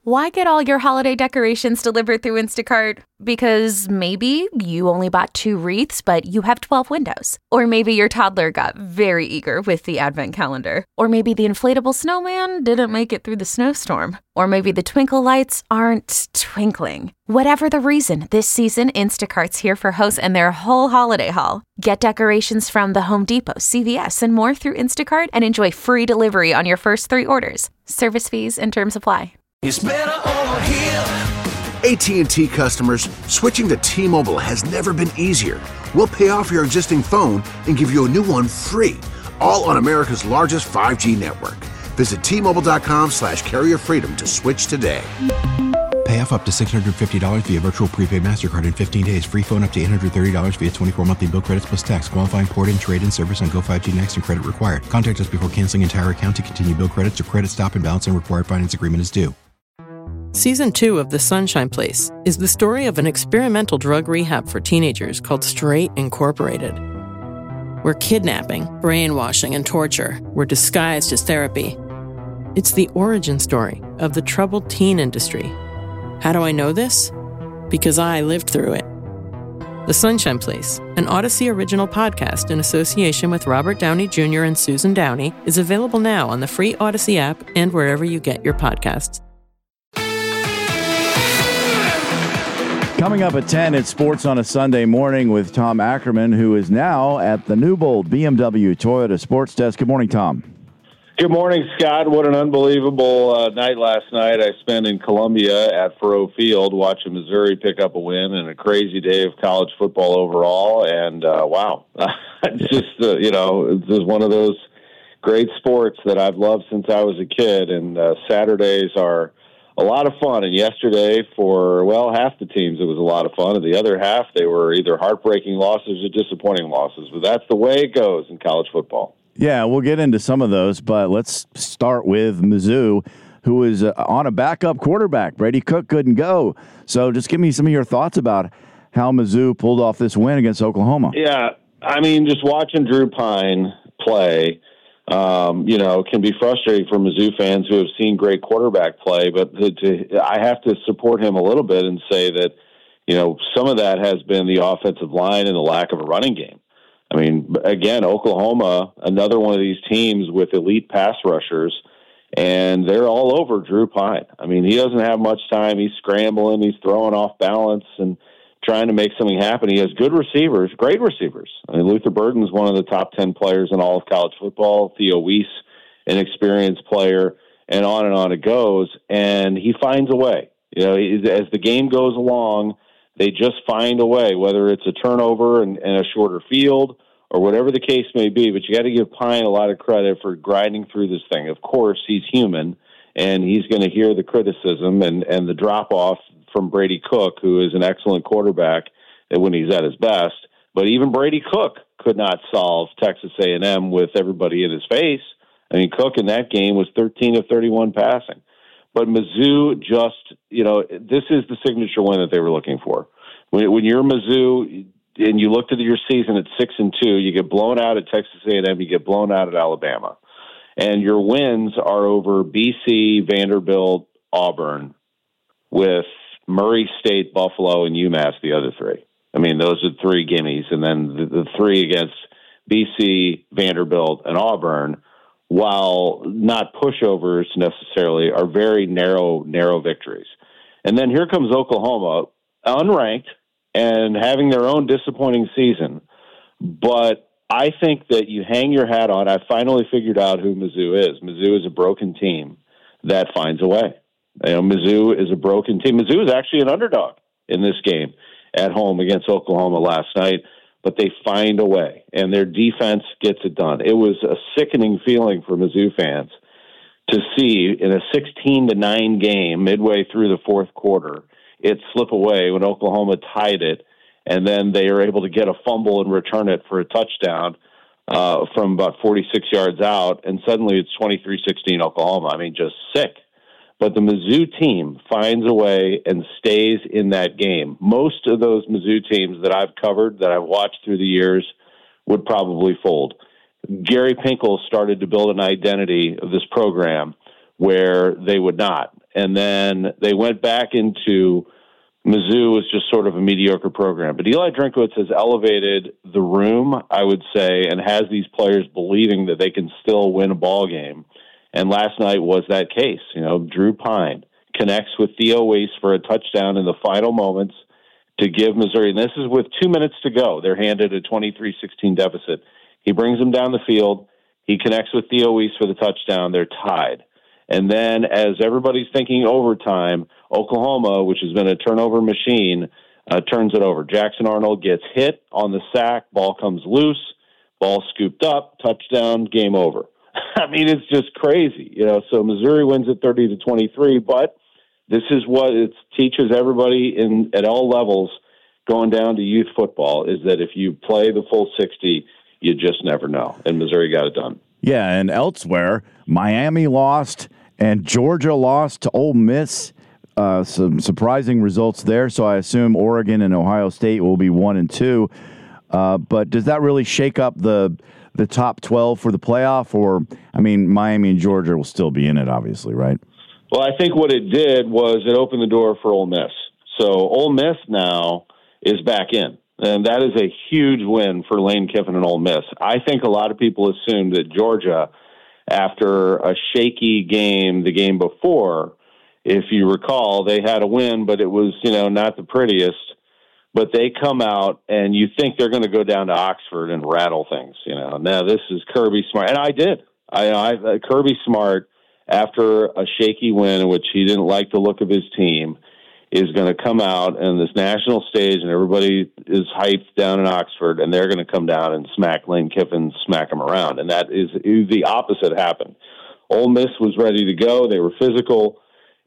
Why get all your holiday decorations delivered through Instacart? Because maybe you only bought 2 wreaths, but you have 12 windows. Or maybe your toddler got very eager with the advent calendar. Or maybe the inflatable snowman didn't make it through the snowstorm. Or maybe the twinkle lights aren't twinkling. Whatever the reason, this season, Instacart's here for hosts and their whole holiday haul. Get decorations from the Home Depot, CVS, and more through Instacart and enjoy free delivery on your first 3 orders. Service fees and terms apply. It's better over here. AT&T customers, switching to T-Mobile has never been easier. We'll pay off your existing phone and give you a new one free, all on America's largest 5G network. Visit T-Mobile.com/carrier freedom to switch today. Pay off up to $650 via virtual prepaid MasterCard in 15 days. Free phone up to $830 via 24 monthly bill credits plus tax. Qualifying port-in, trade-in service on Go5G Next and credit required. Contact us before canceling entire account to continue bill credits or credit stop and balance and required finance agreement is due. Season 2 of The Sunshine Place is the story of an experimental drug rehab for teenagers called Straight Incorporated, where kidnapping, brainwashing, and torture were disguised as therapy. It's the origin story of the troubled teen industry. How do I know this? Because I lived through it. The Sunshine Place, an Odyssey original podcast in association with Robert Downey Jr. and Susan Downey, is available now on the free Odyssey app and wherever you get your podcasts. Coming up at 10, it's Sports on a Sunday Morning with Tom Ackerman, who is now at the Newbold BMW Toyota Sports Desk. Good morning, Tom. Good morning, Scott. What an unbelievable night last night I spent in Columbia at Faurot Field watching Missouri pick up a win, and a crazy day of college football overall. And, wow, it's just, it's just one of those great sports that I've loved since I was a kid. And Saturdays are a lot of fun. And yesterday, for, half the teams, it was a lot of fun. And the other half, they were either heartbreaking losses or disappointing losses. But that's the way it goes in college football. Yeah, we'll get into some of those, but let's start with Mizzou, who is on a backup quarterback. Brady Cook couldn't go. So just give me some of your thoughts about how Mizzou pulled off this win against Oklahoma. Yeah, I mean, just watching Drew Pine play, can be frustrating for Mizzou fans who have seen great quarterback play, but I have to support him a little bit and say that, some of that has been the offensive line and the lack of a running game. I mean, again, Oklahoma, another one of these teams with elite pass rushers, and they're all over Drew Pine. I mean, he doesn't have much time. He's scrambling. He's throwing off balance and trying to make something happen. He has good receivers, great receivers. I mean, Luther Burden's one of the top 10 players in all of college football. Theo Weiss, an experienced player, and on it goes. And he finds a way. As the game goes along, they just find a way, whether it's a turnover and a shorter field or whatever the case may be. But you got to give Pine a lot of credit for grinding through this thing. Of course, he's human, and he's going to hear the criticism and the drop-off from Brady Cook, who is an excellent quarterback when he's at his best. But even Brady Cook could not solve Texas A&M with everybody in his face. I mean, Cook in that game was 13 of 31 passing. But Mizzou just, this is the signature win that they were looking for. When you're Mizzou and you looked at your season at 6-2, you get blown out at Texas A&M, you get blown out at Alabama. And your wins are over BC, Vanderbilt, Auburn, with Murray State, Buffalo, and UMass, the other 3. I mean, those are 3 gimmies. And then the 3 against BC, Vanderbilt, and Auburn, while not pushovers necessarily, are very narrow victories. And then here comes Oklahoma, unranked and having their own disappointing season. But I think that you hang your hat on. I finally figured out who Mizzou is. Mizzou is a broken team that finds a way. Mizzou is a broken team. Mizzou is actually an underdog in this game at home against Oklahoma last night, but they find a way, and their defense gets it done. It was a sickening feeling for Mizzou fans to see in a 16-9 game midway through the fourth quarter it slip away when Oklahoma tied it, and then they are able to get a fumble and return it for a touchdown from about 46 yards out, and suddenly it's 23-16 Oklahoma. I mean, just sick. But the Mizzou team finds a way and stays in that game. Most of those Mizzou teams that I've covered, that I've watched through the years, would probably fold. Gary Pinkel started to build an identity of this program where they would not. and then they went back into Mizzou was just sort of a mediocre program. But Eli Drinkwitz has elevated the room, I would say, and has these players believing that they can still win a ball game. And last night was that case. Drew Pine connects with Theo Weiss for a touchdown in the final moments to give Missouri, and this is with 2 minutes to go. They're handed a 23-16 deficit. He brings them down the field. He connects with Theo Weiss for the touchdown. They're tied. And then as everybody's thinking overtime, Oklahoma, which has been a turnover machine, turns it over. Jackson Arnold gets hit on the sack. Ball comes loose. Ball scooped up. Touchdown. Game over. I mean, it's just crazy. So Missouri wins at 30-23, but this is what it teaches everybody at all levels going down to youth football is that if you play the full 60, you just never know. And Missouri got it done. Yeah, and elsewhere, Miami lost and Georgia lost to Ole Miss. Some surprising results there. So I assume Oregon and Ohio State will be 1 and 2. But does that really shake up the top 12 for the playoff? Or, Miami and Georgia will still be in it, obviously, right? Well, I think what it did was it opened the door for Ole Miss. So Ole Miss now is back in. And that is a huge win for Lane Kiffin and Ole Miss. I think a lot of people assumed that Georgia, after a shaky game the game before, if you recall, they had a win, but it was, not the prettiest. But they come out, and you think they're going to go down to Oxford and rattle things. Now this is Kirby Smart. And I did. Kirby Smart, after a shaky win in which he didn't like the look of his team, is going to come out on this national stage, and everybody is hyped down in Oxford, and they're going to come down and smack Lane Kiffin, smack him around. And that is the opposite happened. Ole Miss was ready to go. They were physical,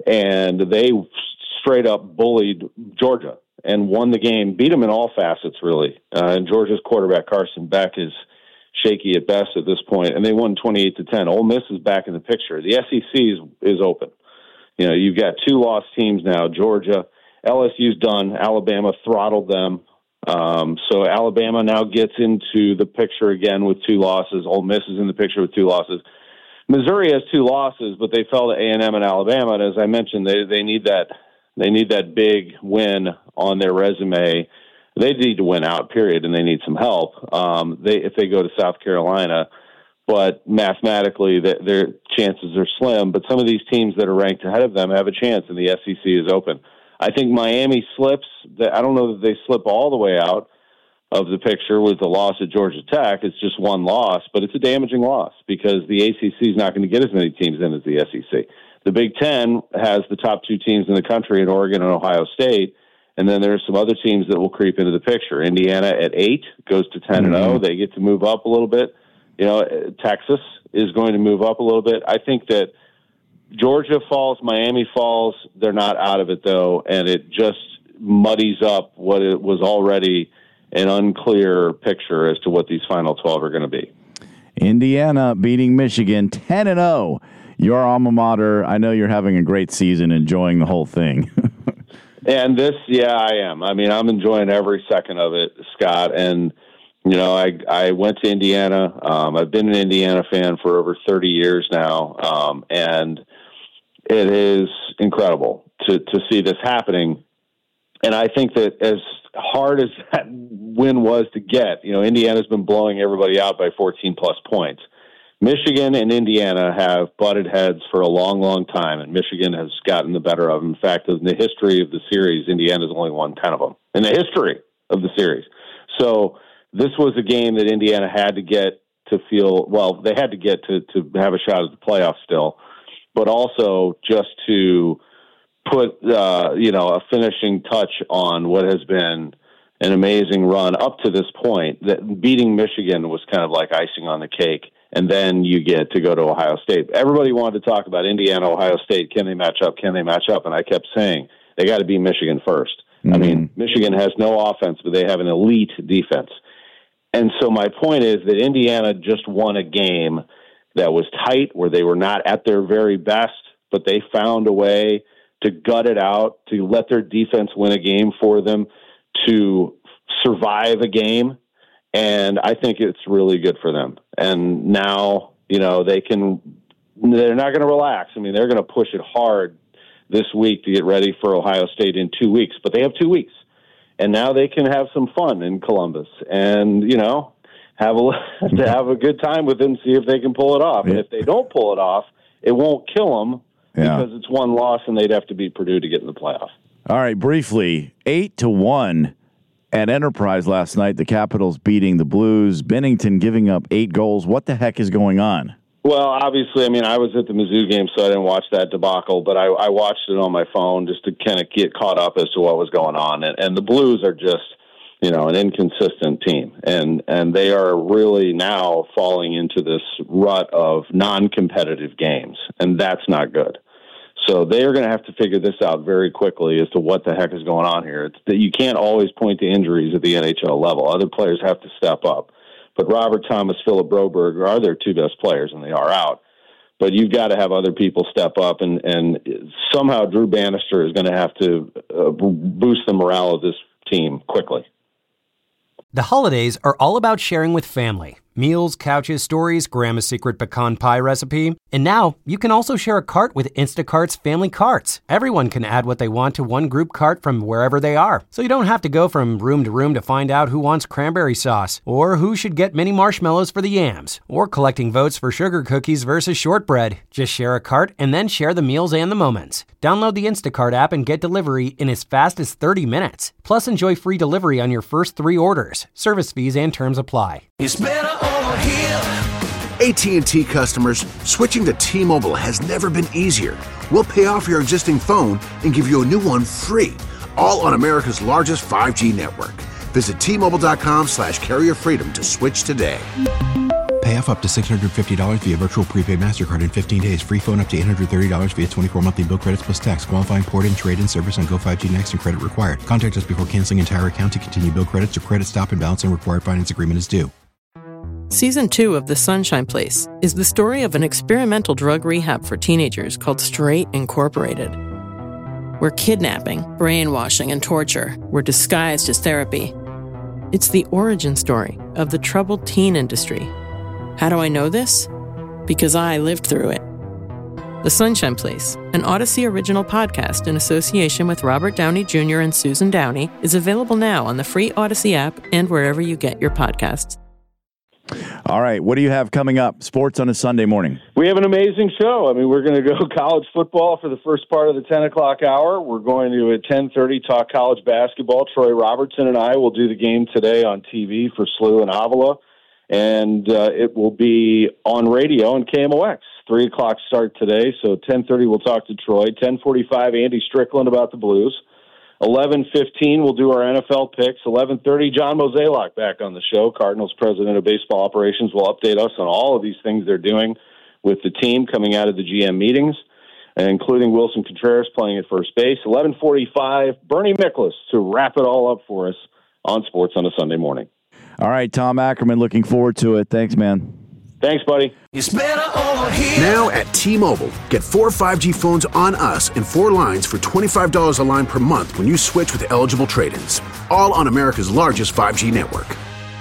and they straight up bullied Georgia and won the game, beat them in all facets, really. And Georgia's quarterback, Carson Beck, is shaky at best at this point, and they won 28-10. Ole Miss is back in the picture. The SEC is open. You've got 2 lost teams now. Georgia, LSU's done. Alabama throttled them. So Alabama now gets into the picture again with 2 losses. Ole Miss is in the picture with 2 losses. Missouri has 2 losses, but they fell to A&M and Alabama. And as I mentioned, they need that big win on their resume. They need to win out, period, and they need some help. If they go to South Carolina. But mathematically, their chances are slim. But some of these teams that are ranked ahead of them have a chance, and the SEC is open. I think Miami slips. I don't know that they slip all the way out of the picture with the loss at Georgia Tech. It's just 1 loss, but it's a damaging loss because the ACC is not going to get as many teams in as the SEC. The Big Ten has the top 2 teams in the country in Oregon and Ohio State, and then there's some other teams that will creep into the picture. Indiana at 8 goes to 10-0. They get to move up a little bit. Texas is going to move up a little bit. I think that Georgia falls, Miami falls. They're not out of it, though, and it just muddies up what it was already an unclear picture as to what these final 12 are going to be. Indiana beating Michigan 10-0. Your alma mater. I know you're having a great season, enjoying the whole thing. And I am. I'm enjoying every second of it, Scott, and I went to Indiana. I've been an Indiana fan for over 30 years now, and it is incredible to see this happening. And I think that as hard as that win was to get, Indiana's been blowing everybody out by 14-plus points. Michigan and Indiana have butted heads for a long, long time, and Michigan has gotten the better of them. In fact, in the history of the series, Indiana's only won 10 of them in the history of the series. So this was a game that Indiana had to get to feel, well, they had to get to have a shot at the playoffs still, but also just to put, a finishing touch on what has been an amazing run up to this point. That beating Michigan was kind of like icing on the cake, and then you get to go to Ohio State. Everybody wanted to talk about Indiana, Ohio State. Can they match up? Can they match up? And I kept saying they got to beat Michigan first. Mm-hmm. Michigan has no offense, but they have an elite defense. And so my point is that Indiana just won a game that was tight, where they were not at their very best, but they found a way to gut it out, to let their defense win a game for them, to survive a game. And I think it's really good for them. And now, they're not going to relax. They're going to push it hard this week to get ready for Ohio State in 2 weeks. But they have 2 weeks. And now they can have some fun in Columbus and, have a good time with them, see if they can pull it off. And if they don't pull it off, it won't kill them because it's one loss and they'd have to beat Purdue to get in the playoff. All right, briefly, 8-1 at Enterprise last night. The Capitals beating the Blues. Bennington giving up 8 goals. What the heck is going on? Well, obviously, I was at the Mizzou game, so I didn't watch that debacle, but I watched it on my phone just to kind of get caught up as to what was going on. And the Blues are just, an inconsistent team. And they are really now falling into this rut of non-competitive games, and that's not good. So they are going to have to figure this out very quickly as to what the heck is going on here. It's that you can't always point to injuries at the NHL level. Other players have to step up. But Robert Thomas, Philip Broberg are their 2 best players, and they are out. But you've got to have other people step up, and somehow Drew Bannister is going to have to boost the morale of this team quickly. The holidays are all about sharing with family. Meals, couches, stories, Grandma's secret pecan pie recipe. And now you can also share a cart with Instacart's Family Carts. Everyone can add what they want to one group cart from wherever they are. So you don't have to go from room to room to find out who wants cranberry sauce, or who should get mini marshmallows for the yams, or collecting votes for sugar cookies versus shortbread. Just share a cart and then share the meals and the moments. Download the Instacart app and get delivery in as fast as 30 minutes. Plus enjoy free delivery on your first 3 orders. Service fees and terms apply. It's better over here. AT&T customers, switching to T-Mobile has never been easier. We'll pay off your existing phone and give you a new one free, all on America's largest 5G network. Visit T-Mobile.com/carrier freedom to switch today. Pay off up to $650 via virtual prepaid MasterCard in 15 days. Free phone up to $830 via 24 monthly bill credits plus tax. Qualifying port and trade-in service on Go 5G Next and credit required. Contact us before canceling entire account to continue bill credits or credit stop and balance on required finance agreement is due. Season 2 of The Sunshine Place is the story of an experimental drug rehab for teenagers called Straight Incorporated, where kidnapping, brainwashing, and torture were disguised as therapy. It's the origin story of the troubled teen industry. How do I know this? Because I lived through it. The Sunshine Place, an Odyssey original podcast in association with Robert Downey Jr. and Susan Downey, is available now on the free Odyssey app and wherever you get your podcasts. All right, what do you have coming up? Sports on a Sunday morning. We have an amazing show. We're going to go college football for the first part of the 10 o'clock hour. We're going to, at 10:30, talk college basketball. Troy Robertson and I will do the game today on TV for SLU and Avila, and it will be on radio and KMOX. 3 o'clock start today, so 10:30 we'll talk to Troy. 10:45, Andy Strickland about the Blues. 11:15, we'll do our NFL picks. 11:30, John Mozeliak back on the show. Cardinals president of baseball operations will update us on all of these things they're doing with the team coming out of the GM meetings, including Wilson Contreras playing at first base. 11:45, Bernie Miklasz to wrap it all up for us on Sports on a Sunday morning. All right, Tom Ackerman, looking forward to it. Thanks, man. Thanks, buddy. It's better over here. Now at T-Mobile, get 4 5G phones on us and 4 lines for $25 a line per month when you switch with eligible trade-ins. All on America's largest 5G network.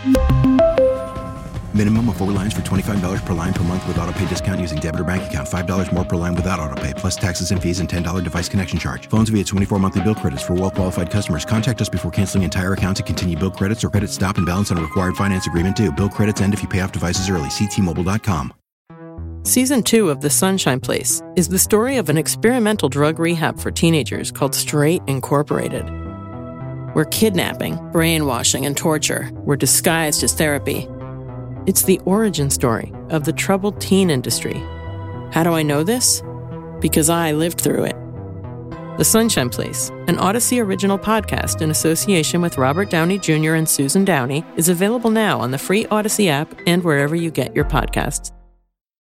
Minimum of 4 lines for $25 per line per month with autopay discount using debit or bank account. $5 more per line without autopay, plus taxes and fees and $10 device connection charge. Phones via 24 monthly bill credits for well-qualified customers. Contact us before canceling entire account to continue bill credits or credit stop and balance on a required finance agreement due. Bill credits end if you pay off devices early. See T-Mobile.com. Season 2 of The Sunshine Place is the story of an experimental drug rehab for teenagers called Straight Incorporated, where kidnapping, brainwashing, and torture were disguised as therapy. It's the origin story of the troubled teen industry. How do I know this? Because I lived through it. The Sunshine Place, an Odyssey original podcast in association with Robert Downey Jr. and Susan Downey, is available now on the free Odyssey app and wherever you get your podcasts.